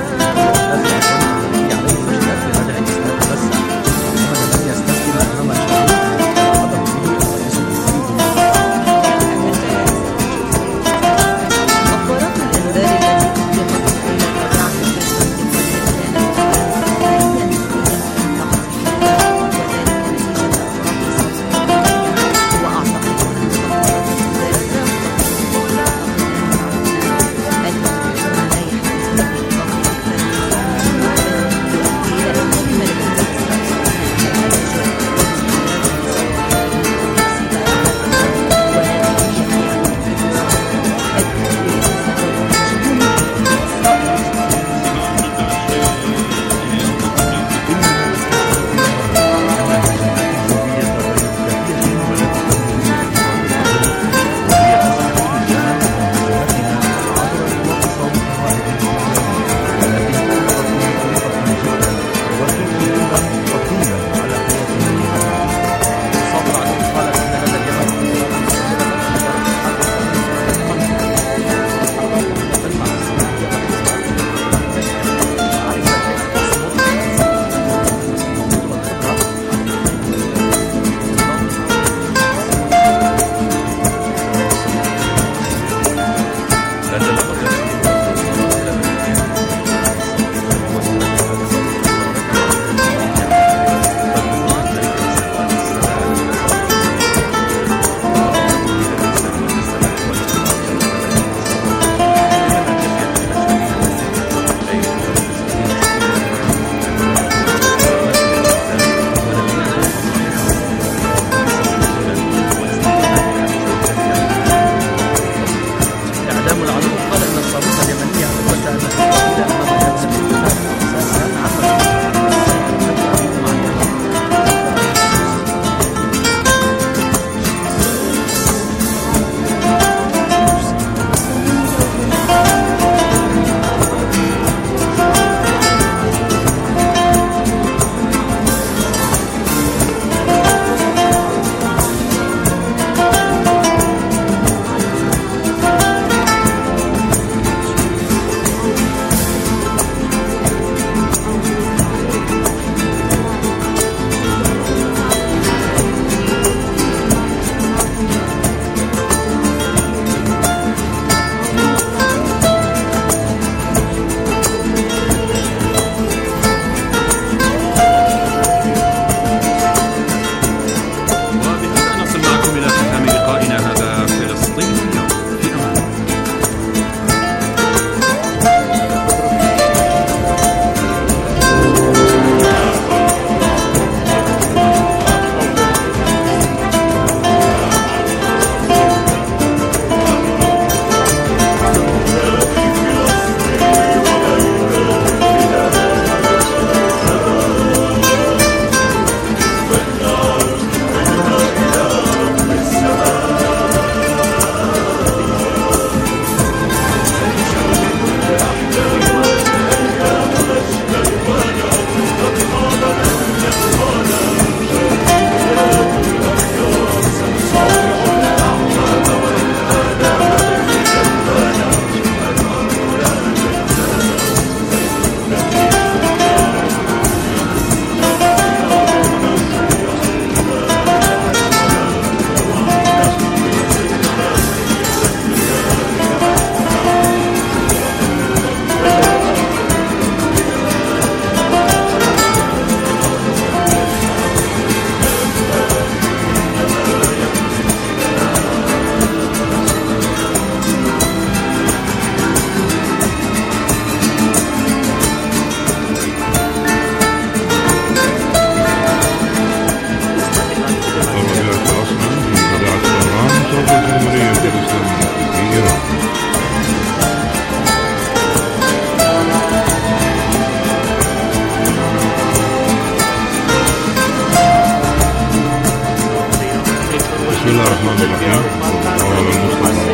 الرحمن الرحيم. قال المصطفى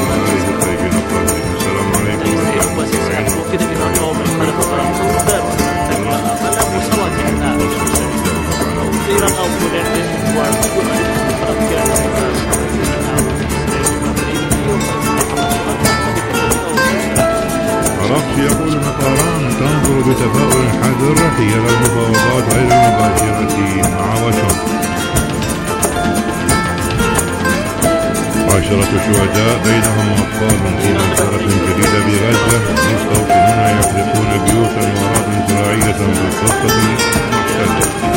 السلام عليكم عرفت يقول مطاران تنظر بتفاؤل حذر حيال المفاوضات غير المباشرة مع واشنطن. 10 شهداء بينهم أطفال في منطقة جديدة بغزة، مستوطنون يحرقون بيوتا وأراضٍ زراعية بالضفة المحتلة.